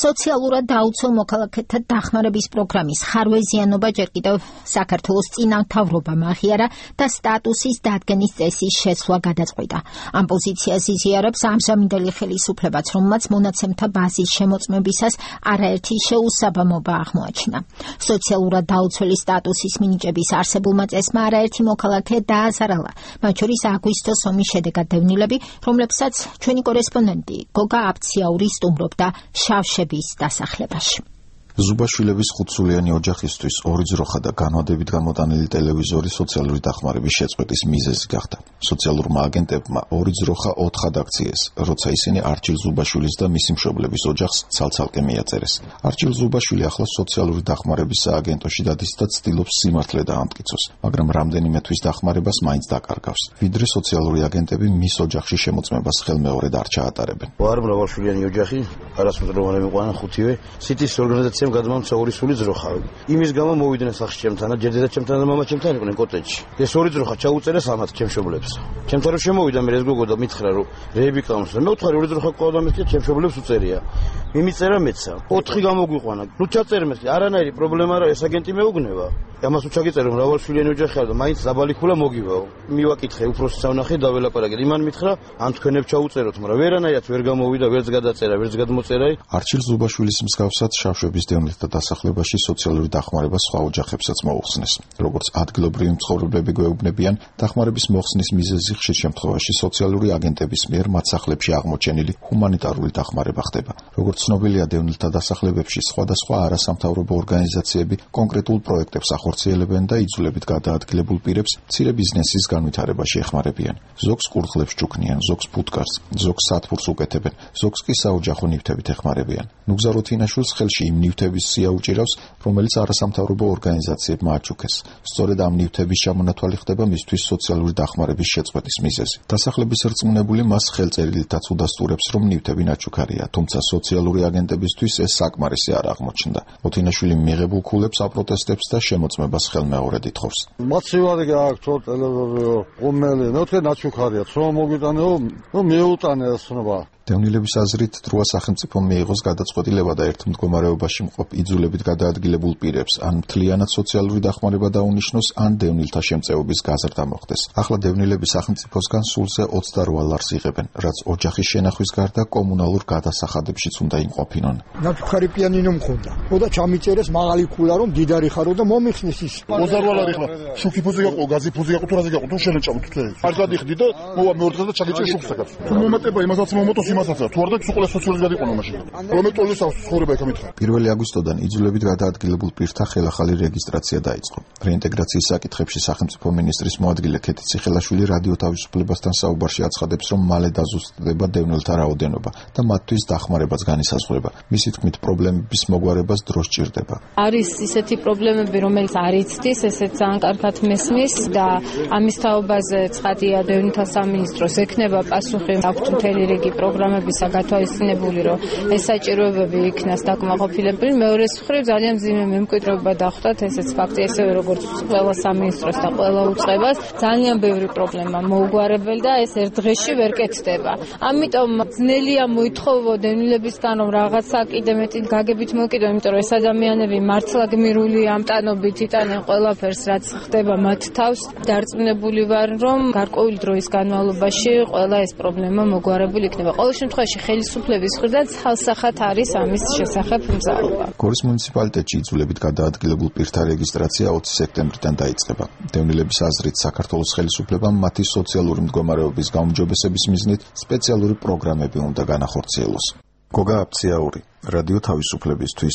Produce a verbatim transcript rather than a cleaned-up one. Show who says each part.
Speaker 1: სოციალურად დაუცველ მოქალაქეთა დახმარების პროგრამის ხარვეზიანობა ჯერ კიდევ საქართველოს წინამთავრობამ აღიარა და სტატუსის დადგენის წესის შეცვლა გადაწყვიტა. Ამ პოზიციას იზიარებს ამჟამინდელი ხელისუფლებაც, რომელმაც მონაცემთა ბაზის შემოწმებისას არაერთი შეუსაბამობა აღმოაჩინა. სოციალურად დაუცველი სტატუსის მინიჭების არსებულმა წესმა არაერთი მოქალაქე დააზარალა, მათ შორის აგვისტოს ომის შედეგად დევნილები, რომლებსაც ჩვენი კორესპონდენტი გოგა აბციაური სტუმრობდა შავშების დასახლებაში.
Speaker 2: ზუბაშვილების ხუთსულიანი ოჯახისთვის ორი ძროხა და განვადებით გამოტანილი ტელევიზორი სოციალური დახმარების შეწყვეტის მიზეზი გახდა. სოციალურმა აგენტებმა ორი ძროხა ოთხად აქციეს, როცა ისინი არჩილ ზუბაშვილის და მისი მშობლების ოჯახს ცალ-ცალკე მიაწერეს. არჩილ ზუბაშვილი ახლა სოციალური დახმარების სააგენტოში დადის და ცდილობს სიმართლე დაამტკიცოს, მაგრამ რამდენიმე თვის დახმარებას მაინც დაკარგავს. ვიდრე სოციალური აგენტები მის ოჯახში შემოწმებას ხელმეორედ არ ჩაატარებენ.
Speaker 3: ვარ მრავალშვილიანი ოჯახი, არასრულოვანი მიყვანა ხუთივე. სიტის ორგანიზაცია გადმომცა ორი სული ძროხა. იმის გამო მოვიდნენ სახში ჩემთან, ჯერ დედა ჩემთან და მამა ჩემთან იყვნენ კოტეჯში. ეს ორი ძროხა ჩაუწერა სამათ ჩემშობლებს. ჩემთან რომ შემოვიდა მე ეს გოგო და მითხრა რომ რეები ყავს და მე ვთხარი ორი ძროხა ყავდა მე ჩემშობლებს უწერია. მიმიწერა მეცა. ოთხი გამოგვიყვანა. ნუ ჩაწერე მე არანაირი პრობლემა არა, ეს აგენტი მეუგნება. ამას უჩაგიწერო მრავალშვილიანი ოჯახი და მაინც დაბალიქულა მოგივაო. მივაკითხე უფროსი საუნახე და ველაპარაკე. იმან მითხრა ამ თქვენებ ჩაუწეროთ, მაგრამ ვერანაირად ვერ გამოვიდა, ვერც გადაწერა, ვერც გადმოწერა.
Speaker 2: არჩილ ზუბაშვილის მსგავსად შავშების დევნილთა დასახლებაში სოციალური დახმარება სხვა ოჯახებსაც მოუხსნეს. როგორც ადგილობრივი მცხოვრებლები გვეუბნებიან, დახმარების მოხსნის მიზეზი ხშირ შემთხვევაში სოციალური აგენტების მიერ მათ სახლებში აღმოჩენილი ჰუმანიტარული დახმარება ხდება. როგორც ცნობილია, დევნილთა დასახლებებში სხვადასხვა არასამთავრობო ორგანიზაციები კონკრეტულ პროექტებს ახორციელებენ და იძულებით გადაადგილებულ პირებს მცირე ბიზნესის განვითარებაში ეხმარებიან. ზოგს კურდღლებს ჩუქნიან, ზოგს ფუტკარს, ზოგს სათბურს უკეთებენ, ზოგს კი საოჯახო ნივთებით ეხმარებიან. ნუგზა როთინაშვილს ხელში იმ ნივთების სია უჭირავს, რომელიც არასამთავრობო ორგანიზაციებმა აჩუქეს. სწორედ ამ ნივთების ჩამონათვალი ხდება მისთვის სოციალური დახმარების შეწყვეტის მიზეზი. დასახლების რწმუნებული მას ხელწერილითაც უდასტურებს, რომ ნივთები ნაჩუქარია, თუმცა სოციალური აგენტებისთვის ეს საკმარისი არ აღმოჩნდა. როთინაშვილი მიღებულ ქულებს აპროტესტებს და შემოწმებას ხელმეორედ ითხოვს.
Speaker 4: მაცივარი გააქვთ ტელევიზორი, უმელი, ნოთე ნაჩუქარია, რომ მოგიტანეო, რომ მეუტანე ასნობა.
Speaker 2: დევნილების აზრით, დროა სახელმწიფომ მიიღოს გადაწყვეტილება და ერთ მდგომარეობაში მყოფ იძულებით გადაადგილებულ პირებს ან მთლიანად სოციალური დახმარება დაუნიშნოს, ან დევნილთა შემწეობის გაზრდა მოხდეს. ახლა დევნილები სახელმწიფოსგან სულზე ოცდარვა ლარს იღებენ, რაც ოჯახის შენახვის გარდა კომუნალურ გადასახადებშიც უნდა იმყოფინონ.
Speaker 5: ნაჩუქარი პიანინო მქონდა. ხოდა ჩამიწერეს მაღალი ქულა რომ დიდარი ხარო და მომიხსნის ის.
Speaker 4: ოცდარვა ლარი ხლა შუქი ფუძე გაყო, გაზი ფუძე გაყო, თუ რაზე გაყო, თუ შენეჭამ თუ თე. არ გადიხდი და მოვა მეორე დღე და ჩაგიჭე შუქსაგაც. თუ მომატება იმასაც მომოტოს იმასაც თუ არ და სულ სოციალური გადაიყვანო მაშინ. რომ ეტოლის ცხოვრება იქ ამითხრა.
Speaker 2: პირველი აგვისტოდან იძულებით გადაადგილებულ პირთა ხელახალი რეგისტრაცია დაიწყო. რეინტეგრაციის საკითხებში სახელმწიფო მინისტრის მოადგილე ქეთი ციხელაშვილი რადიო თავისუფლებასთან საუბარში აცხადებს, რომ მალე დაზუსტდება დევნილთა რაოდენობა და მათთვის დახმარებაც განისაზღვრება. მისი თქმით, პრობლემების მოგვარებას დრო სჭირდება.
Speaker 6: არის ისეთი პრობლემები, რომელიც არ იცდის, ესეც ძალიან კარგად მესმის და ამის თაობაზე ცხადია დევნილთა სამინისტროს ექნება პასუხი, აქვთ მთელი რიგი პროგრამების გათვალისწინებული, რომ ეს საჭიროებები იქნას დაკმაყოფილებელი. მეორე მხრივ ძალიან მძიმე მემკვიდრეობა დახვდათ, ესეც ფაქტი, ესევე როგორც ყველა სამინისტროს და ყველა უწყებას, ძალიან ბევრი პრობლემა მოუგვარებელი და ეს ერთ დღეში ვერ კეთდება. ამიტომ ძნელია მოითხოვო დევნილებისგან, რომ რაღაცა კიდე მეტი გაგებით მოკიდო, იმიტომ რომ ეს ადამიანები მართლა გმირული ამტანობით იტანენ ყველაფერს, რაც ხდება მათ თავს. დარწმუნებული ვარ, რომ გარკვეული დროის განმავლობაში ყველა ეს პრობლემა მოგვარებული იქნება. ყოველ შემთხვევაში ხელისუფლების მხრიდან ცალსახად არის ამის შესახებ მზაობა.
Speaker 2: გორის მუნიციპალიტეტში იძულებით გადაადგილებულ პირთა რეგისტრაცია ოცი სექტემბრიდან დაიწყება. დევნილების აზრით, საქართველოს ხელისუფლებამ მათი სოციალური მდგომარეობის გაუმჯობესების მიზნით სპეციალური პროგრამები უნდა განახორციელოს. გოგა აბციაური, რადიო თავისუფლებისთვის.